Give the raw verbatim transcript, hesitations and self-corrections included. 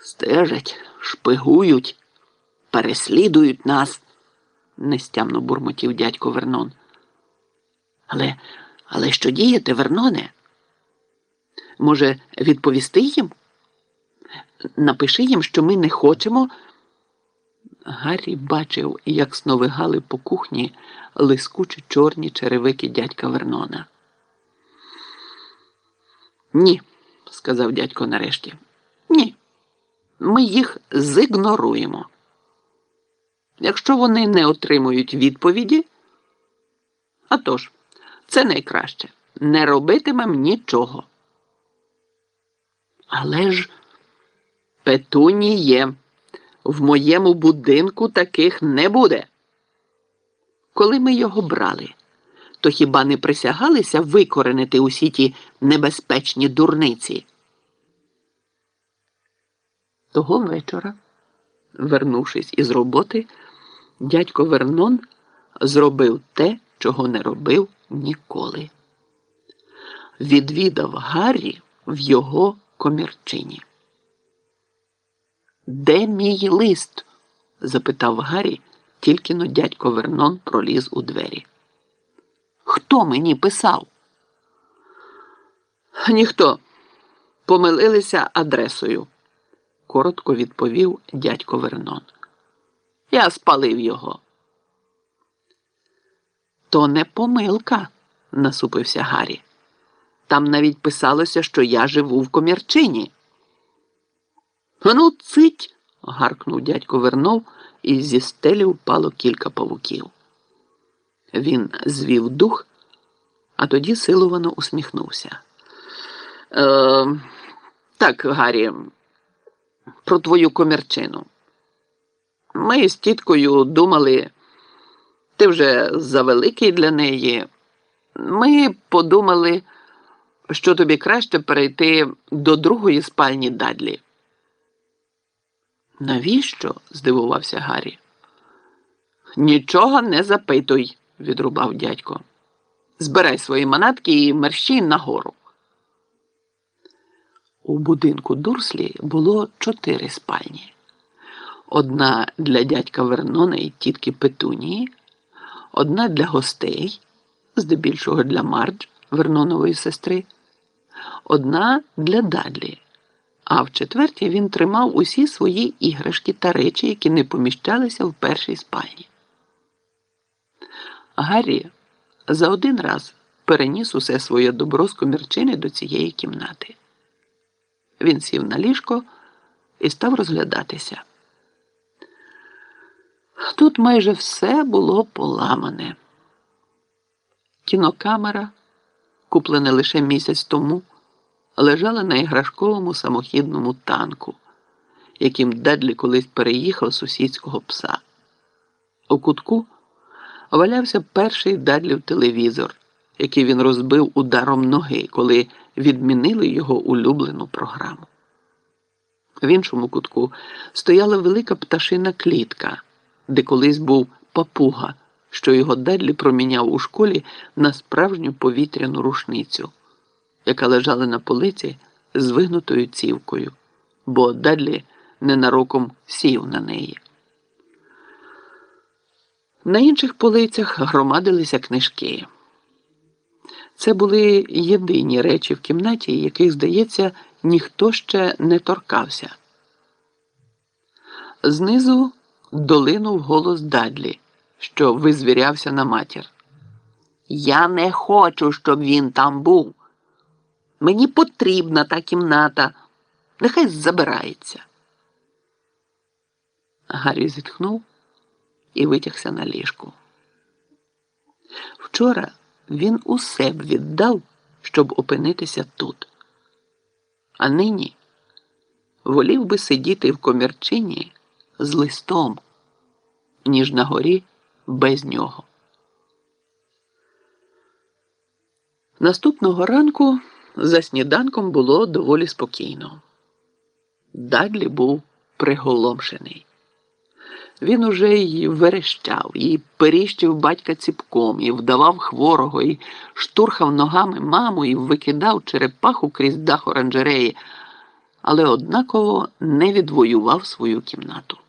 Стежать, шпигують, переслідують нас, нестямно бурмотів дядько Вернон. Але, але що діяти, Верноне? Може, відповісти їм? Напиши їм, що ми не хочемо. Гаррі бачив, як сновигали по кухні лискучі чорні черевики дядька Вернона. Ні, сказав дядько нарешті. Ні. Ми їх зігноруємо. Якщо вони не отримують відповіді, а тож, це найкраще. Не робитимем нічого. Але ж, Петуніє, в моєму будинку таких не буде. Коли ми його брали, то хіба не присягалися викоренити усі ті небезпечні дурниці? Того вечора, вернувшись із роботи, дядько Вернон зробив те, чого не робив ніколи. Відвідав Гаррі в його комірчині. «Де мій лист?» – запитав Гаррі, тільки-но дядько Вернон проліз у двері. «Хто мені писав?» «Ніхто. Помилилися адресою», – коротко відповів дядько Вернон. «Я спалив його». «То не помилка», – насупився Гаррі. «Там навіть писалося, що я живу в комірчині». «Ну, цить!» – гаркнув дядько Вернон, і зі стелі впало кілька павуків. Він звів дух, а тоді силовано усміхнувся. «Е, так, Гаррі, про твою комірчину. Ми з тіткою думали, ти вже завеликий для неї. Ми подумали, що тобі краще перейти до другої спальні Дадлі». «Навіщо?» – здивувався Гаррі. «Нічого не запитуй», – відрубав дядько. «Збирай свої манатки і мерщій нагору». У будинку Дурслі було чотири спальні. Одна для дядька Вернона і тітки Петунії, одна для гостей, здебільшого для Мардж, Вернонової сестри, одна для Дадлі. А в четвертій він тримав усі свої іграшки та речі, які не поміщалися в першій спальні. Гаррі за один раз переніс усе своє добро з комірчини до цієї кімнати. Він сів на ліжко і став розглядатися. Тут майже все було поламане. Кінокамера, куплена лише місяць тому, лежала на іграшковому самохідному танку, яким Дадлі колись переїхав сусідського пса. У кутку валявся перший Дадлів телевізор, який він розбив ударом ноги, коли відмінили його улюблену програму. В іншому кутку стояла велика пташина клітка, де колись був папуга, що його Дадлі проміняв у школі на справжню повітряну рушницю, яка лежала на полиці з вигнутою цівкою, бо Дадлі ненароком сів на неї. На інших полицях громадилися книжки. Це були єдині речі в кімнаті, яких, здається, ніхто ще не торкався. Знизу долинув голос Дадлі, що визвірявся на матір. «Я не хочу, щоб він там був. Мені потрібна та кімната. Нехай забирається». Гаррі зітхнув і витягся на ліжку. Вчора він усе б віддав, щоб опинитися тут. А нині волів би сидіти в комірчині з листом, ніж на горі без нього. Наступного ранку за сніданком було доволі спокійно. Дадлі був приголомшений. Він уже й верещав, і періщив батька ціпком, і вдавав хворого, і штурхав ногами маму, і викидав черепаху крізь дах оранжереї. але однаково не відвоював свою кімнату.